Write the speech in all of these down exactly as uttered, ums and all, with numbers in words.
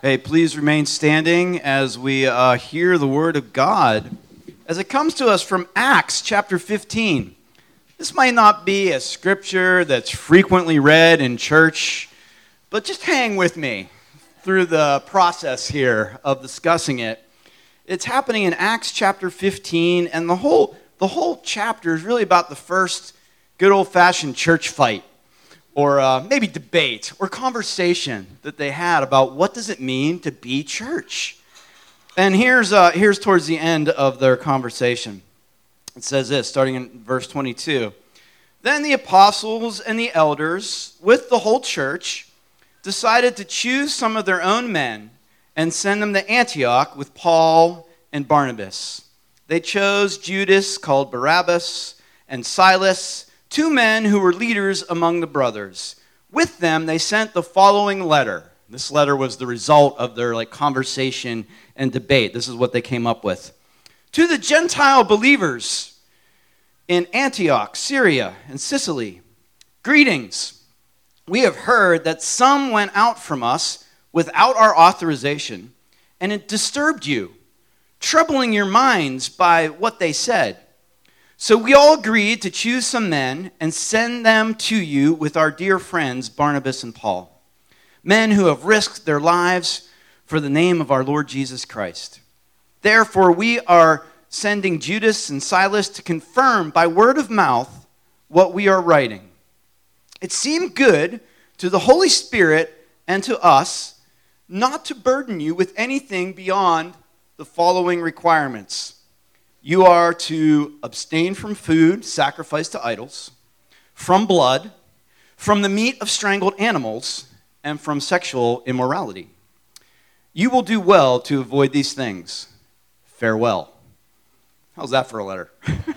Hey, please remain standing as we uh, hear the word of God as it comes to us from Acts chapter fifteen. This might not be a scripture that's frequently read in church, but just hang with me through the process here of discussing it. It's happening in Acts chapter fifteen, and the whole the whole chapter is really about the first good old-fashioned church fight, or uh, maybe debate, or conversation that they had about what does it mean to be church. And here's uh, here's towards the end of their conversation. It says this, starting in verse twenty-two. Then the apostles and the elders, with the whole church, decided to choose some of their own men and send them to Antioch with Paul and Barnabas. They chose Judas, called Barabbas, and Silas, two men who were leaders among the brothers. With them, they sent the following letter. This letter was the result of their like conversation and debate. This is what they came up with. To the Gentile believers in Antioch, Syria, and Sicily, greetings. We have heard that some went out from us without our authorization, and it disturbed you, troubling your minds by what they said. So we all agreed to choose some men and send them to you with our dear friends Barnabas and Paul, men who have risked their lives for the name of our Lord Jesus Christ. Therefore, we are sending Judas and Silas to confirm by word of mouth what we are writing. It seemed good to the Holy Spirit and to us not to burden you with anything beyond the following requirements. You are to abstain from food sacrificed to idols, from blood, from the meat of strangled animals, and from sexual immorality. You will do well to avoid these things. Farewell. How's that for a letter?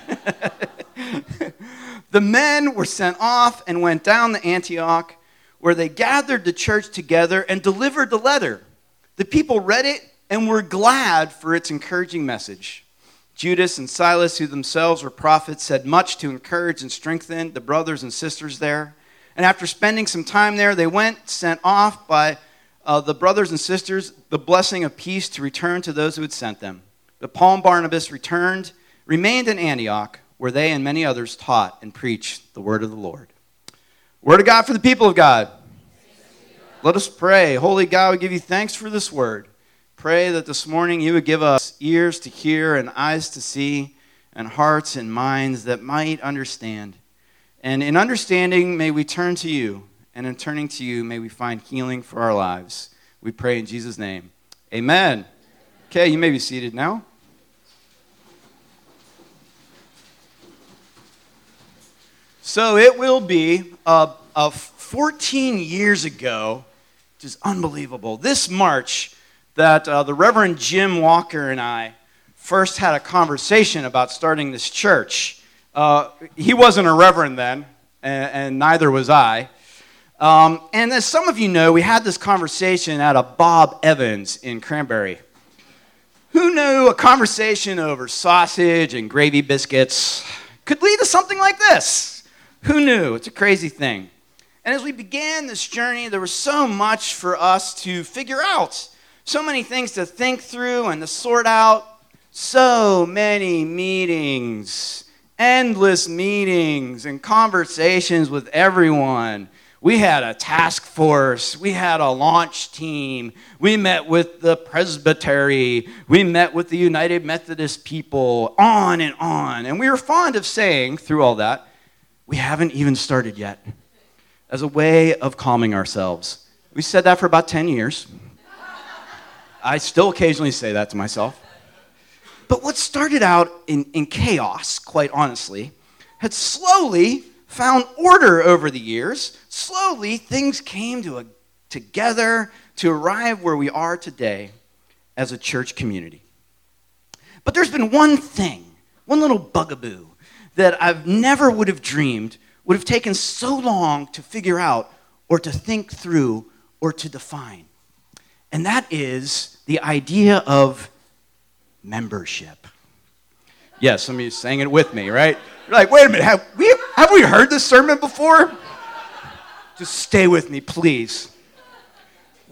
The men were sent off and went down to Antioch, where they gathered the church together and delivered the letter. The people read it and were glad for its encouraging message. Judas and Silas, who themselves were prophets, said much to encourage and strengthen the brothers and sisters there. And after spending some time there, they went, sent off by uh, the brothers and sisters, the blessing of peace to return to those who had sent them. But Paul and Barnabas returned, remained in Antioch, where they and many others taught and preached the word of the Lord. Word of God for the people of God. Let us pray. Holy God, we give you thanks for this word. Pray that this morning you would give us ears to hear and eyes to see and hearts and minds that might understand. And in understanding, may we turn to you. And in turning to you, may we find healing for our lives. We pray in Jesus' name. Amen. Okay, you may be seated now. So it will be uh, uh, fourteen years ago, which is unbelievable, this March, that uh, the Reverend Jim Walker and I first had a conversation about starting this church. Uh, he wasn't a reverend then, and, and neither was I. Um, and as some of you know, we had this conversation at a Bob Evans in Cranberry. Who knew a conversation over sausage and gravy biscuits could lead to something like this? Who knew? It's a crazy thing. And as we began this journey, there was so much for us to figure out. So many things to think through and to sort out. So many meetings, endless meetings and conversations with everyone. We had a task force. We had a launch team. We met with the presbytery. We met with the United Methodist people, on and on. And we were fond of saying, through all that, we haven't even started yet, as a way of calming ourselves. We said that for about ten years. I still occasionally say that to myself. But what started out in, in chaos, quite honestly, had slowly found order over the years. Slowly, things came to a, together to arrive where we are today as a church community. But there's been one thing, one little bugaboo, that I've never would have dreamed would have taken so long to figure out or to think through or to define. And that is the idea of membership. Yes, some of you sang it with me, right? You're like, wait a minute, have we, have we heard this sermon before? Just stay with me, please. What does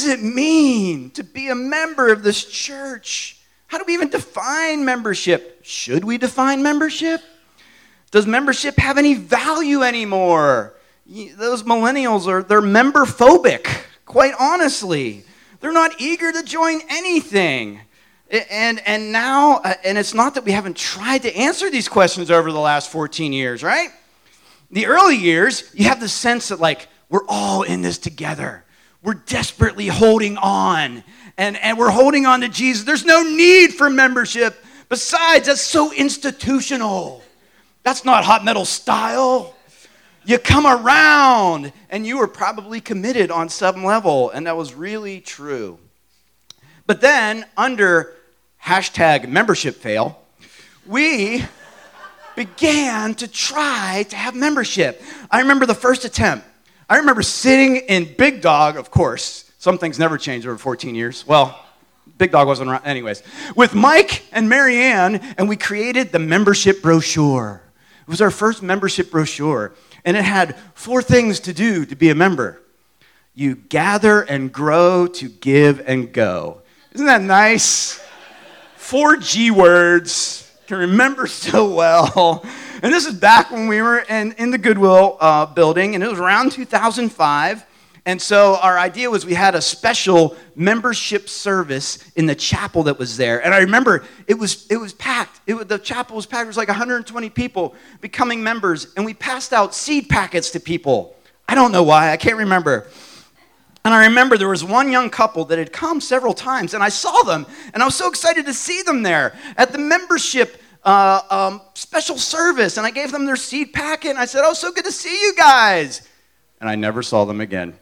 does it mean to be a member of this church? How do we even define membership? Should we define membership? Does membership have any value anymore? Those millennials are, they're member phobic, quite honestly. They're not eager to join anything. And, and now, and it's not that we haven't tried to answer these questions over the last fourteen years, right? The early years, you have the sense that like, we're all in this together. We're desperately holding on. And, and we're holding on to Jesus. There's no need for membership. Besides, that's so institutional. That's not hot metal style. You come around, and you were probably committed on some level, and that was really true. But then, under hashtag membership fail, we began to try to have membership. I remember the first attempt. I remember sitting in Big Dog, of course. Some things never change over fourteen years. Well, Big Dog wasn't around. Anyways, with Mike and Marianne, and we created the membership brochure. It was our first membership brochure. And it had four things to do to be a member. You gather and grow to give and go. Isn't that nice? Four G words. Can remember so well. And this is back when we were in, in the Goodwill uh, building, and it was around two thousand five. And so our idea was we had a special membership service in the chapel that was there. And I remember it was it was packed. It was, the chapel was packed. It was like one hundred twenty people becoming members. And we passed out seed packets to people. I don't know why. I can't remember. And I remember there was one young couple that had come several times. And I saw them. And I was so excited to see them there at the membership uh, um, special service. And I gave them their seed packet. And I said, oh, so good to see you guys. And I never saw them again.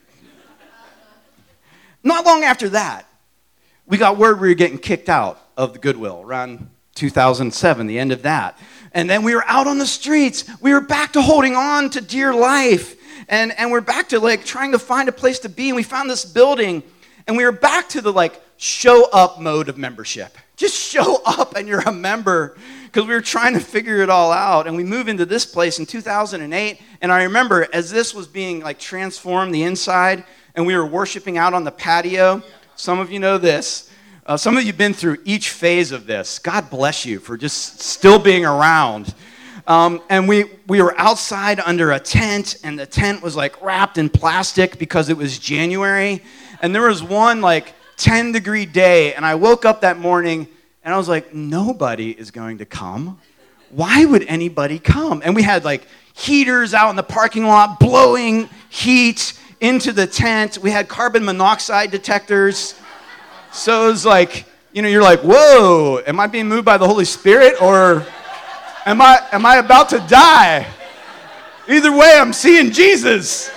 Not long after that, we got word we were getting kicked out of the Goodwill around two thousand seven, the end of that. And then we were out on the streets. We were back to holding on to dear life. And, and we're back to like trying to find a place to be. And we found this building. And we were back to the like show up mode of membership. Just show up and you're a member. Because we were trying to figure it all out. And we moved into this place in two thousand eight. And I remember as this was being like transformed, the inside, and we were worshiping out on the patio. Some of you know this. Uh, some of you have been through each phase of this. God bless you for just still being around. Um, and we, we were outside under a tent, and the tent was like wrapped in plastic because it was January. And there was one like ten degree day, and I woke up that morning, and I was like, nobody is going to come. Why would anybody come? And we had like heaters out in the parking lot blowing heat into the tent. We had carbon monoxide detectors. So it was like, you know, you're like, whoa, am I being moved by the Holy Spirit or am I am I about to die? Either way, I'm seeing Jesus.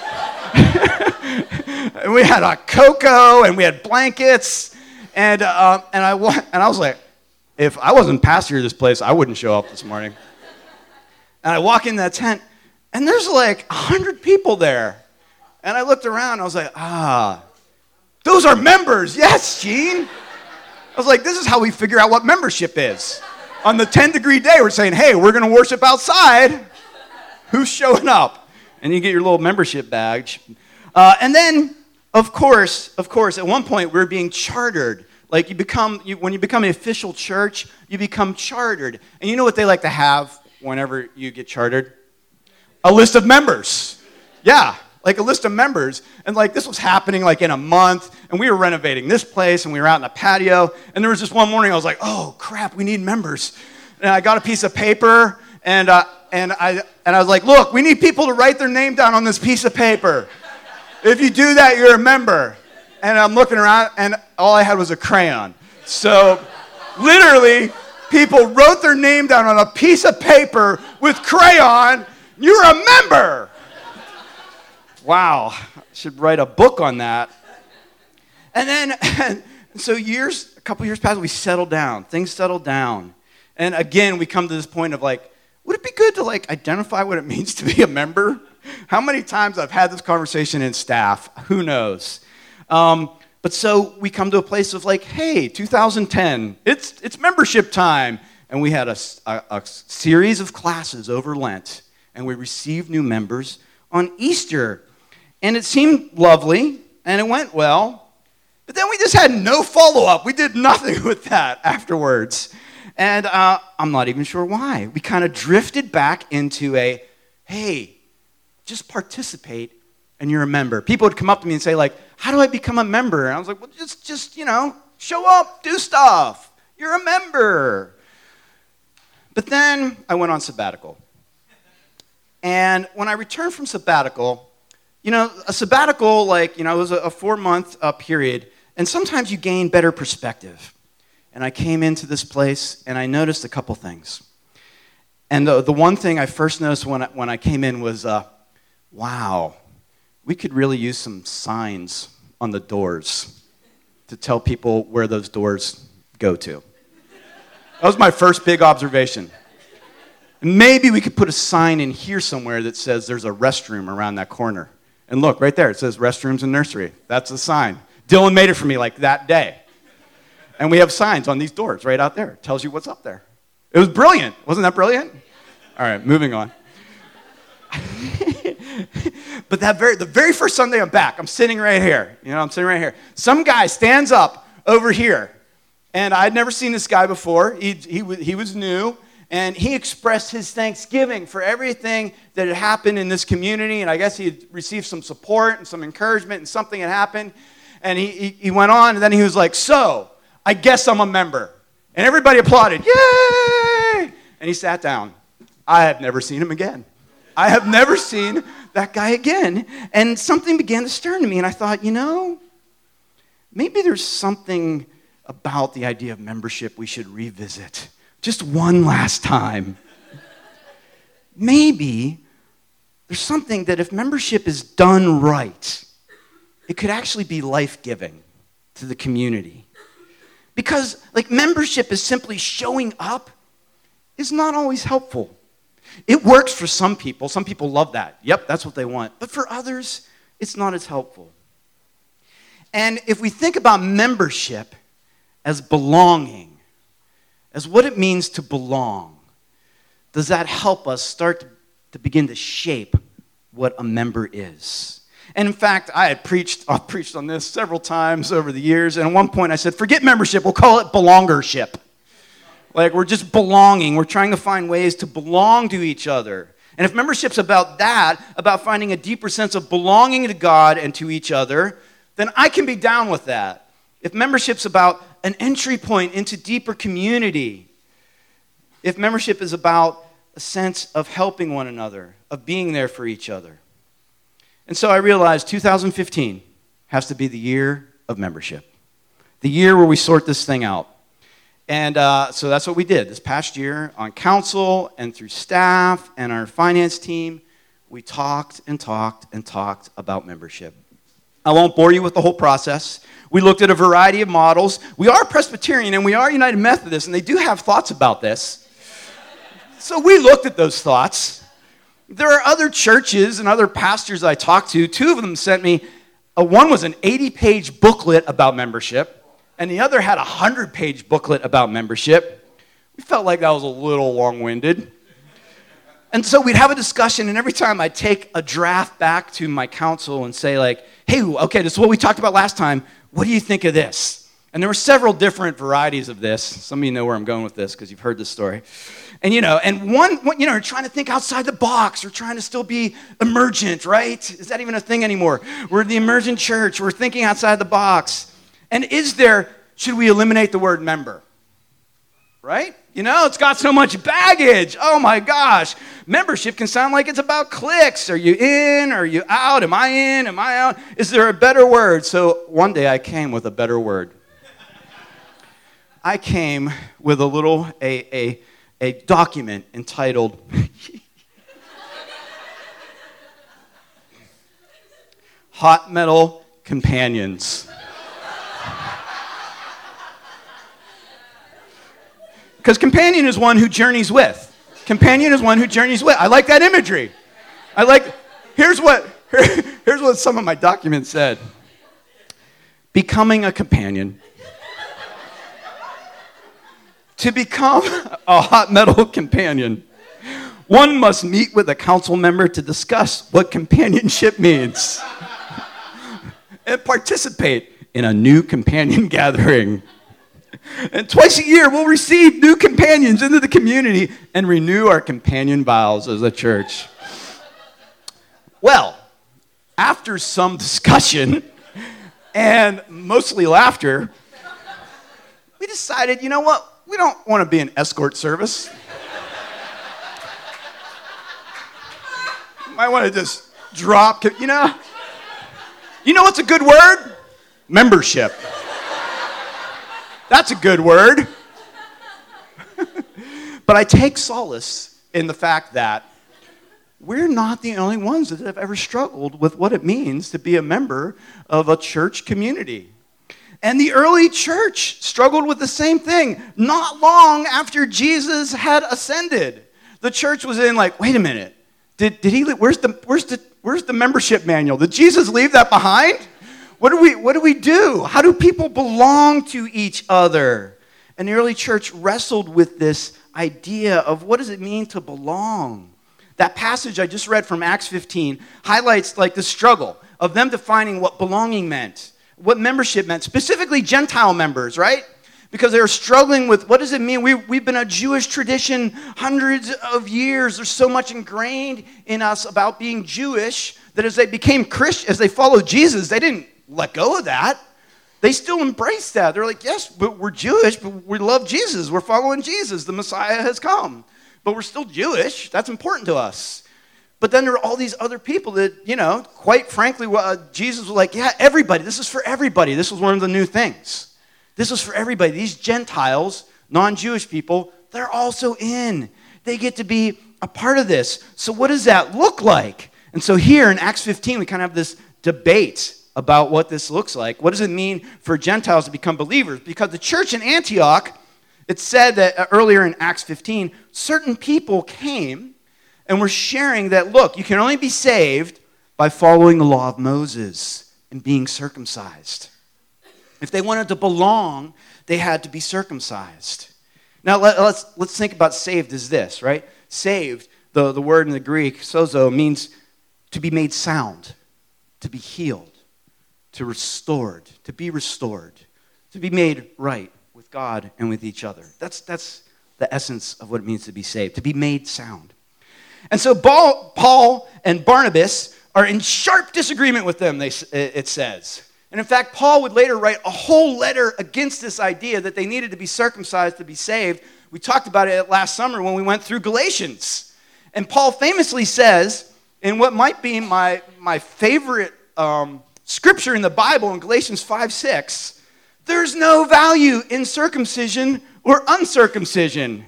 And we had a cocoa and we had blankets. And uh, and I and I was like, if I wasn't pastor of this place, I wouldn't show up this morning. And I walk in that tent, and there's like a hundred people there. And I looked around, and I was like, ah, those are members. Yes, Gene. I was like, this is how we figure out what membership is. On the ten degree day, we're saying, hey, we're going to worship outside. Who's showing up? And you get your little membership badge. Uh, and then, of course, of course, at one point, we we're being chartered. Like you become, you, when you become an official church, you become chartered. And you know what they like to have whenever you get chartered? A list of members. Yeah. Like a list of members, and like this was happening like in a month, and we were renovating this place, and we were out in the patio, and there was just one morning I was like, oh crap, we need members. And I got a piece of paper, and uh, and I and I was like, look, we need people to write their name down on this piece of paper. If you do that, you're a member. And I'm looking around, and all I had was a crayon. So literally, people wrote their name down on a piece of paper with crayon. You're a member. Wow, I should write a book on that. And then, and so years, a couple years passed, we settled down. Things settled down. And again, we come to this point of like, would it be good to like identify what it means to be a member? How many times I've had this conversation in staff, who knows? Um, but so we come to a place of like, hey, two thousand ten, it's it's membership time. And we had a, a, a series of classes over Lent, and we received new members on Easter. And it seemed lovely, and it went well. But then we just had no follow-up. We did nothing with that afterwards. And uh, I'm not even sure why. We kind of drifted back into a, hey, just participate and you're a member. People would come up to me and say, like, how do I become a member? And I was like, well, just, just you know, show up, do stuff. You're a member. But then I went on sabbatical. And when I returned from sabbatical, you know, a sabbatical, like, you know, it was a, a four-month uh, period, and sometimes you gain better perspective. And I came into this place, and I noticed a couple things. And the, the one thing I first noticed when I, when I came in was, uh, wow, we could really use some signs on the doors to tell people where those doors go to. That was my first big observation. Maybe we could put a sign in here somewhere that says there's a restroom around that corner. And look, right there, it says restrooms and nursery. That's the sign. Dylan made it for me like that day. And we have signs on these doors right out there. It tells you what's up there. It was brilliant. Wasn't that brilliant? All right, moving on. But that very, the very first Sunday I'm back, I'm sitting right here. You know, I'm sitting right here. Some guy stands up over here. And I'd never seen this guy before. He, he, he was new. And he expressed his thanksgiving for everything that had happened in this community. And I guess he had received some support and some encouragement and something had happened. And he, he, he went on, and then he was like, so, I guess I'm a member. And everybody applauded, yay! And he sat down. I have never seen him again. I have never seen that guy again. And something began to stir in me, and I thought, you know, maybe there's something about the idea of membership we should revisit. Just one last time. Maybe there's something that if membership is done right, it could actually be life-giving to the community. Because, like, membership is simply showing up is not always helpful. It works for some people. Some people love that. Yep, that's what they want. But for others, it's not as helpful. And if we think about membership as belonging, as what it means to belong, does that help us start to, to begin to shape what a member is? And in fact, I had preached, I've preached on this several times over the years, and at one point I said, forget membership, we'll call it belongership. Like, we're just belonging. We're trying to find ways to belong to each other. And if membership's about that, about finding a deeper sense of belonging to God and to each other, then I can be down with that. If membership's about an entry point into deeper community, if membership is about a sense of helping one another, of being there for each other. And so I realized two thousand fifteen has to be the year of membership, the year where we sort this thing out. And uh, so that's what we did this past year on council and through staff and our finance team. We talked and talked and talked about membership. I won't bore you with the whole process. We looked at a variety of models. We are Presbyterian and we are United Methodist, and they do have thoughts about this. So we looked at those thoughts. There are other churches and other pastors I talked to. Two of them sent me, uh, one was an eighty-page booklet about membership, and the other had a one hundred-page booklet about membership. We felt like that was a little long-winded. And so we'd have a discussion, and every time I'd take a draft back to my council and say, like, hey, okay, this is what we talked about last time. What do you think of this? And there were several different varieties of this. Some of you know where I'm going with this because you've heard this story. And, you know, and one, one, you know, trying to think outside the box. We're trying to still be emergent, right? Is that even a thing anymore? We're the emergent church. We're thinking outside the box. And is there, should we eliminate the word member? Right? You know, it's got so much baggage. Oh my gosh. Membership can sound like it's about clicks. Are you in? Are you out? Am I in? Am I out? Is there a better word? So one day I came with a better word. I came with a little, a, a, a document entitled Hot Metal Companions. Because companion is one who journeys with. Companion is one who journeys with. I like that imagery. I like, here's what, here's what some of my documents said. Becoming a companion. To become a hot metal companion, one must meet with a council member to discuss what companionship means and participate in a new companion gathering. And twice a year, we'll receive new companions into the community and renew our companion vows as a church. Well, after some discussion and mostly laughter, we decided, you know what? We don't want to be an escort service. You might want to just drop, you know? You know what's a good word? Membership. That's a good word. But I take solace in the fact that we're not the only ones that have ever struggled with what it means to be a member of a church community. And the early church struggled with the same thing. Not long after Jesus had ascended, the church was in like, wait a minute, did, did he? Where's the where's the where's the membership manual? Did Jesus leave that behind? What do we what do we do? How do people belong to each other? And the early church wrestled with this idea of what does it mean to belong? That passage I just read from Acts fifteen highlights like the struggle of them defining what belonging meant, what membership meant, specifically Gentile members, right? Because they were struggling with what does it mean? We, we've been a Jewish tradition hundreds of years. There's so much ingrained in us about being Jewish that as they became Christian, as they followed Jesus, they didn't let go of that. They still embraced that. They're like, yes, but we're Jewish, but we love Jesus. We're following Jesus. The Messiah has come. But we're still Jewish. That's important to us. But then there are all these other people that, you know, quite frankly, uh, Jesus was like, yeah, everybody. This is for everybody. This was one of the new things. This was for everybody. These Gentiles, non-Jewish people, they're also in. They get to be a part of this. So what does that look like? And so here in Acts fifteen, we kind of have this debate about what this looks like. What does it mean for Gentiles to become believers? Because the church in Antioch, it said that earlier in Acts fifteen, certain people came and were sharing that, look, you can only be saved by following the law of Moses and being circumcised. If they wanted to belong, they had to be circumcised. Now, let, let's, let's think about saved as this, right? Saved, the, the word in the Greek, sozo, means to be made sound, to be healed, to restored, to be restored, to be made right with God and with each other. That's, that's the essence of what it means to be saved, to be made sound. And so Paul and Barnabas are in sharp disagreement with them, they, it says. And in fact, Paul would later write a whole letter against this idea that they needed to be circumcised to be saved. We talked about it last summer when we went through Galatians. And Paul famously says, in what might be my, my favorite um, scripture in the Bible, in Galatians five six, there's no value in circumcision or uncircumcision.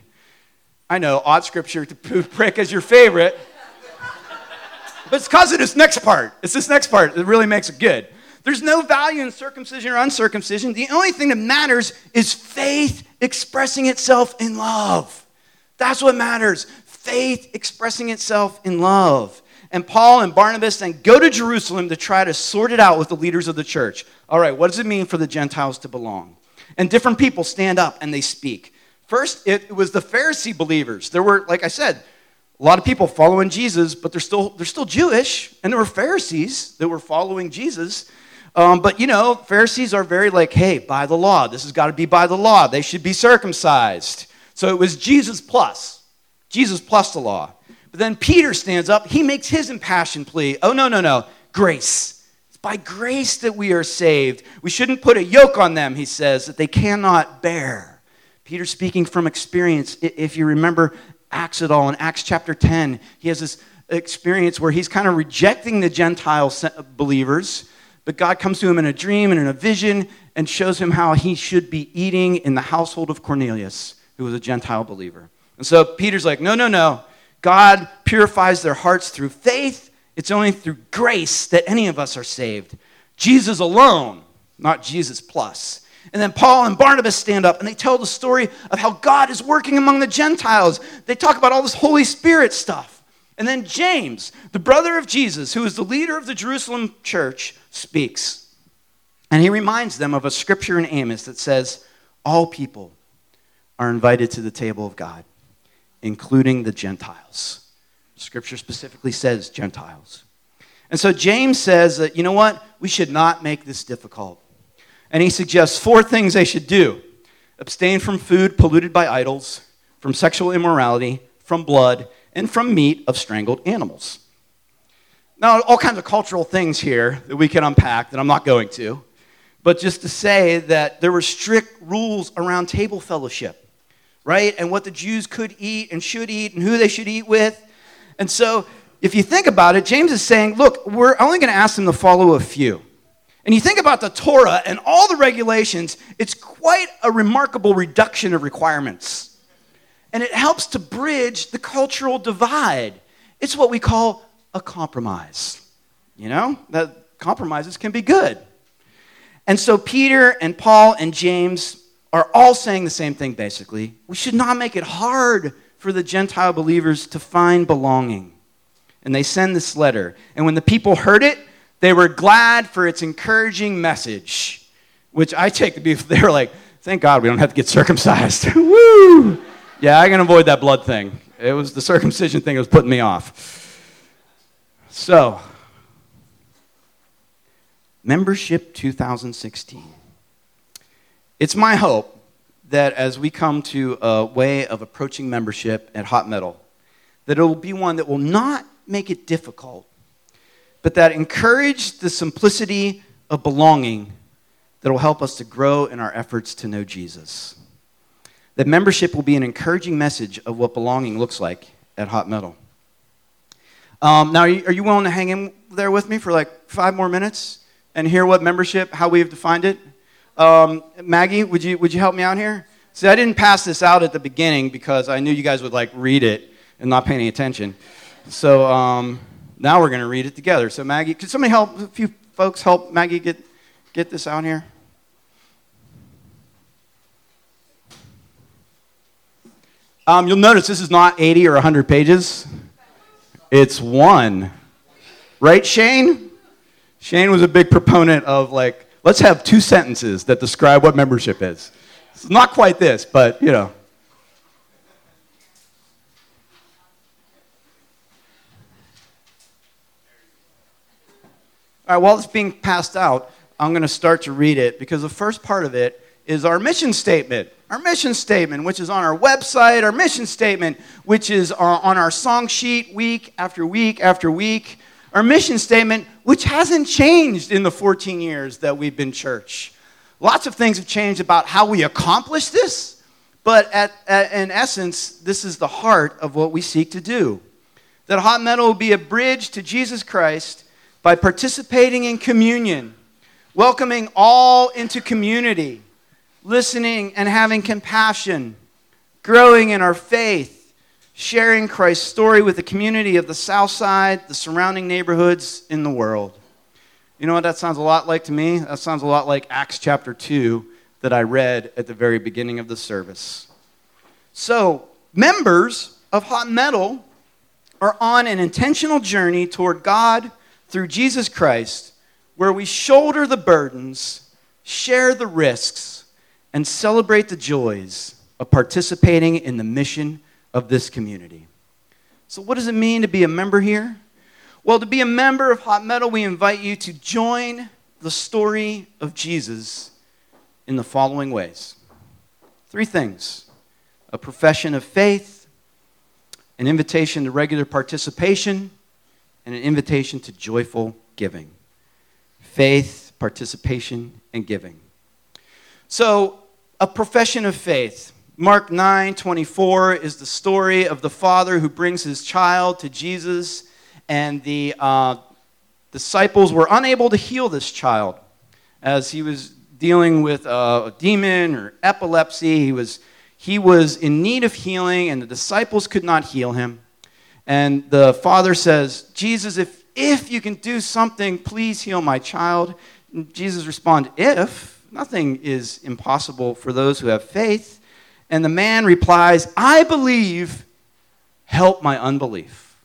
I know, odd scripture to prick as your favorite. But it's because of this next part. It's this next part that really makes it good. There's no value in circumcision or uncircumcision. The only thing that matters is faith expressing itself in love. That's what matters. Faith expressing itself in love. And Paul and Barnabas then go to Jerusalem to try to sort it out with the leaders of the church. All right, what does it mean for the Gentiles to belong? And different people stand up and they speak. First, it was the Pharisee believers. There were, like I said, a lot of people following Jesus, but they're still, they're still Jewish. And there were Pharisees that were following Jesus. Um, but, you know, Pharisees are very like, hey, by the law. This has got to be by the law. They should be circumcised. So it was Jesus plus. Jesus plus the law. But then Peter stands up. He makes his impassioned plea. Oh, no, no, no. Grace. It's by grace that we are saved. We shouldn't put a yoke on them, he says, that they cannot bear. Peter speaking from experience. If you remember Acts at all, in Acts chapter ten, he has this experience where he's kind of rejecting the Gentile believers. But God comes to him in a dream and in a vision and shows him how he should be eating in the household of Cornelius, who was a Gentile believer. And so Peter's like, no, no, no. God purifies their hearts through faith. It's only through grace that any of us are saved. Jesus alone, not Jesus plus. And then Paul and Barnabas stand up and they tell the story of how God is working among the Gentiles. They talk about all this Holy Spirit stuff. And then James, the brother of Jesus, who is the leader of the Jerusalem church, speaks. And he reminds them of a scripture in Amos that says, all people are invited to the table of God, including the Gentiles. Scripture specifically says Gentiles. And so James says that, you know what? We should not make this difficult. And he suggests four things they should do: abstain from food polluted by idols, from sexual immorality, from blood, and from meat of strangled animals. Now, all kinds of cultural things here that we can unpack that I'm not going to, but just to say that there were strict rules around table fellowship, right? And what the Jews could eat and should eat and who they should eat with. And so if you think about it, James is saying, look, we're only going to ask them to follow a few. And you think about the Torah and all the regulations, it's quite a remarkable reduction of requirements. And it helps to bridge the cultural divide. It's what we call a compromise. You know, that compromises can be good. And so Peter and Paul and James are all saying the same thing, basically. We should not make it hard for the Gentile believers to find belonging. And they send this letter. And when the people heard it, they were glad for its encouraging message, which I take to be, they were like, thank God we don't have to get circumcised. Woo! Yeah, I can avoid that blood thing. It was the circumcision thing that was putting me off. So, Membership two thousand sixteen. It's my hope that as we come to a way of approaching membership at Hot Metal, that it will be one that will not make it difficult, but that encourage the simplicity of belonging that will help us to grow in our efforts to know Jesus. That membership will be an encouraging message of what belonging looks like at Hot Metal. Um, now, are you, are you willing to hang in there with me for like five more minutes and hear what membership, how we have defined it? Um, Maggie, would you would you help me out here? See, I didn't pass this out at the beginning because I knew you guys would like read it and not pay any attention. So um, now we're going to read it together. So Maggie, could somebody help, a few folks help Maggie get, get this out here? Um, you'll notice this is not eighty or one hundred pages. It's one. Right, Shane? Shane was a big proponent of like, let's have two sentences that describe what membership is. It's not quite this, but you know. All right, while it's being passed out, I'm going to start to read it because the first part of it is our mission statement. Our mission statement, which is on our website, our mission statement, which is on our song sheet week after week after week. Our mission statement, which hasn't changed in the fourteen years that we've been church. Lots of things have changed about how we accomplish this, but at, at, in essence, this is the heart of what we seek to do. That Hot Metal will be a bridge to Jesus Christ by participating in communion, welcoming all into community, listening and having compassion, growing in our faith, sharing Christ's story with the community of the South Side, the surrounding neighborhoods in the world. You know what that sounds a lot like to me? That sounds a lot like Acts chapter two that I read at the very beginning of the service. So, members of Hot Metal are on an intentional journey toward God through Jesus Christ, where we shoulder the burdens, share the risks, and celebrate the joys of participating in the mission of this community. So what does it mean to be a member here? Well, to be a member of Hot Metal, we invite you to join the story of Jesus in the following ways. Three things: a profession of faith, an invitation to regular participation, and an invitation to joyful giving. Faith, participation, and giving. So, a profession of faith. Mark nine twenty-four is the story of the father who brings his child to Jesus, and the uh, disciples were unable to heal this child as he was dealing with a demon or epilepsy. He was, he was in need of healing, and the disciples could not heal him. And the father says, Jesus, if, if you can do something, please heal my child. And Jesus responded, if? Nothing is impossible for those who have faith. And the man replies, I believe, help my unbelief.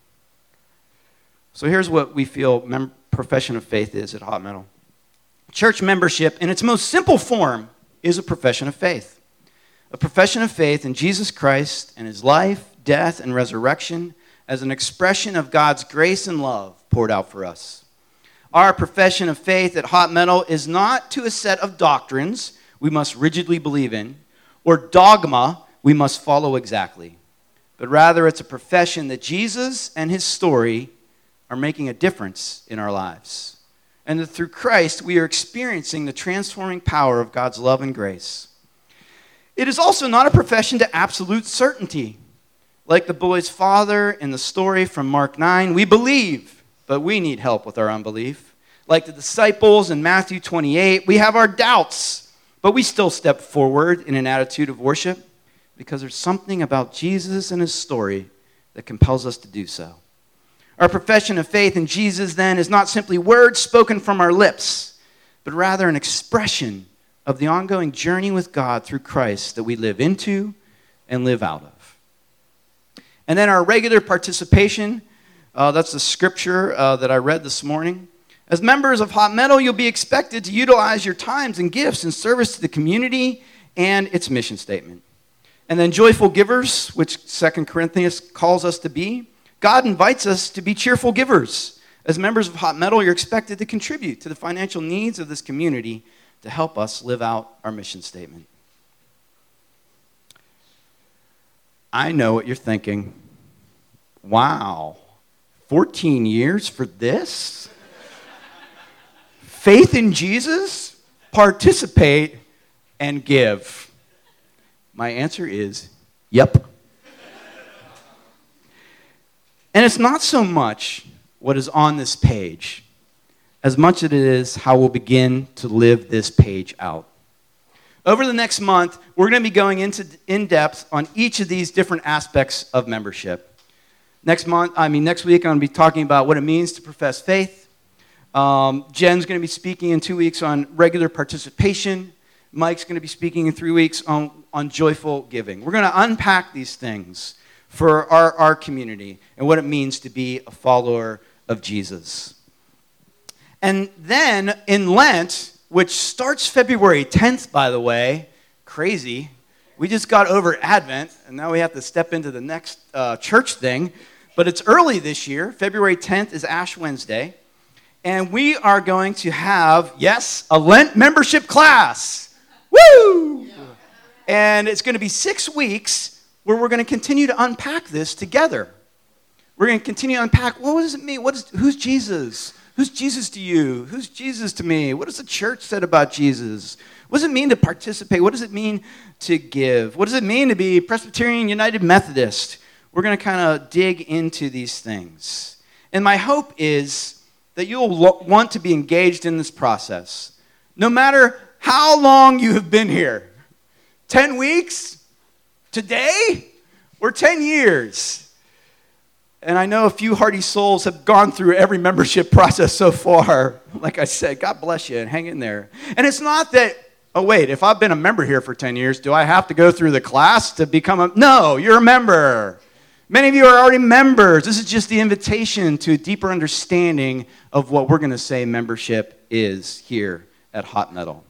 So here's what we feel mem- profession of faith is at Hot Metal. Church membership, in its most simple form, is a profession of faith. A profession of faith in Jesus Christ and his life, death, and resurrection as an expression of God's grace and love poured out for us. Our profession of faith at Hot Metal is not to a set of doctrines we must rigidly believe in, or dogma we must follow exactly, but rather it's a profession that Jesus and his story are making a difference in our lives, and that through Christ we are experiencing the transforming power of God's love and grace. It is also not a profession to absolute certainty. Like the boy's father in the story from Mark nine, we believe, but we need help with our unbelief. Like the disciples in Matthew twenty-eight, we have our doubts, but we still step forward in an attitude of worship because there's something about Jesus and his story that compels us to do so. Our profession of faith in Jesus, then, is not simply words spoken from our lips, but rather an expression of the ongoing journey with God through Christ that we live into and live out of. And then our regular participation, uh, that's the scripture uh, that I read this morning. As members of Hot Metal, you'll be expected to utilize your times and gifts in service to the community and its mission statement. And then joyful givers, which Second Corinthians calls us to be. God invites us to be cheerful givers. As members of Hot Metal, you're expected to contribute to the financial needs of this community to help us live out our mission statement. I know what you're thinking. Wow, fourteen years for this? Faith in Jesus, participate, and give. My answer is, yep. And it's not so much what is on this page, as much as it is how we'll begin to live this page out. Over the next month, we're going to be going into in depth on each of these different aspects of membership. Next month, I mean next week, I'm going to be talking about what it means to profess faith. Um, Jen's going to be speaking in two weeks on regular participation. Mike's going to be speaking in three weeks on, on joyful giving. We're going to unpack these things for our, our community and what it means to be a follower of Jesus. And then in Lent, which starts February tenth, by the way, crazy. We just got over Advent, and now we have to step into the next uh, church thing. But it's early this year. February tenth is Ash Wednesday. And we are going to have, yes, a Lent membership class. Woo! Yeah. And it's going to be six weeks where we're going to continue to unpack this together. We're going to continue to unpack, well, what does it mean? What is, who's Jesus? Who's Jesus to you? Who's Jesus to me? What has the church said about Jesus? What does it mean to participate? What does it mean to give? What does it mean to be Presbyterian United Methodist? We're going to kind of dig into these things. And my hope is that you'll lo- want to be engaged in this process, no matter how long you have been here. Ten weeks? Today? Or ten years? And I know a few hardy souls have gone through every membership process so far. Like I said, God bless you and hang in there. And it's not that, oh wait, if I've been a member here for ten years, do I have to go through the class to become a, no, you're a member. Many of you are already members. This is just the invitation to a deeper understanding of what we're going to say membership is here at Hot Metal.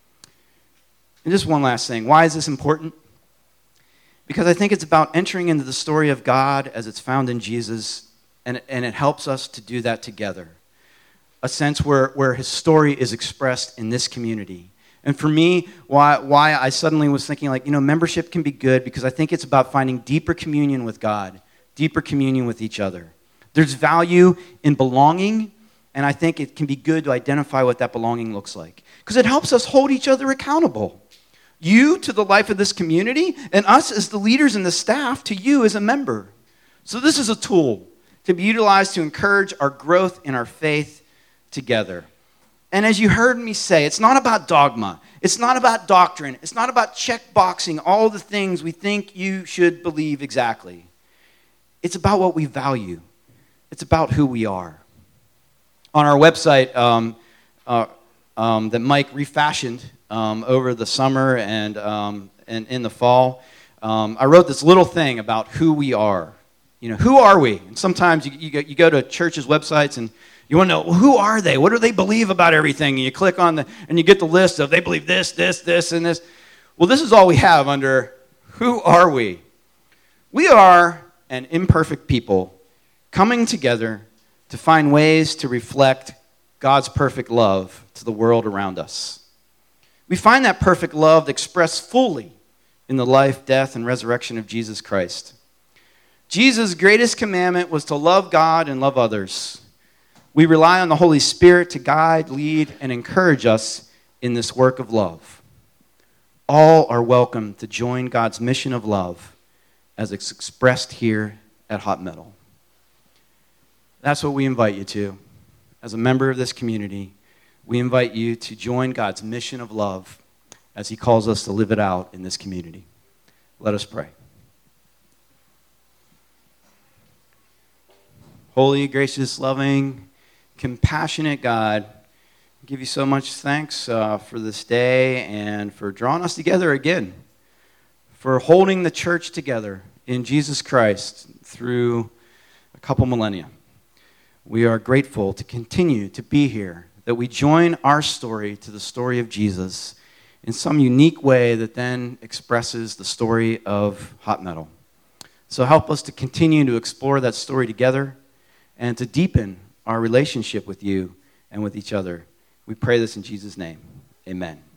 And just one last thing. Why is this important? Because I think it's about entering into the story of God as it's found in Jesus, and, and it helps us to do that together. A sense where, where his story is expressed in this community. And for me, why, why I suddenly was thinking, like, you know, membership can be good because I think it's about finding deeper communion with God, deeper communion with each other. There's value in belonging, and I think it can be good to identify what that belonging looks like. Because it helps us hold each other accountable. You to the life of this community, and us as the leaders and the staff to you as a member. So this is a tool to be utilized to encourage our growth in our faith together. And as you heard me say, it's not about dogma. It's not about doctrine. It's not about check-boxing all the things we think you should believe exactly. It's about what we value. It's about who we are. On our website um, uh, um, that Mike refashioned Um, over the summer and, um, and in the fall, um, I wrote this little thing about who we are. You know, who are we? And sometimes you, you, go, you go to churches' websites and you want to know, well, who are they? What do they believe about everything? And you click on the, and you get the list of they believe this, this, this, and this. Well, this is all we have under who are we? We are an imperfect people coming together to find ways to reflect God's perfect love to the world around us. We find that perfect love expressed fully in the life, death, and resurrection of Jesus Christ. Jesus' greatest commandment was to love God and love others. We rely on the Holy Spirit to guide, lead, and encourage us in this work of love. All are welcome to join God's mission of love as it's expressed here at Hot Metal. That's what we invite you to. As a member of this community, we invite you to join God's mission of love as he calls us to live it out in this community. Let us pray. Holy, gracious, loving, compassionate God, I give you so much thanks uh, for this day and for drawing us together again, for holding the church together in Jesus Christ through a couple millennia. We are grateful to continue to be here, that we join our story to the story of Jesus in some unique way that then expresses the story of Hot Metal. So help us to continue to explore that story together and to deepen our relationship with you and with each other. We pray this in Jesus' name. Amen.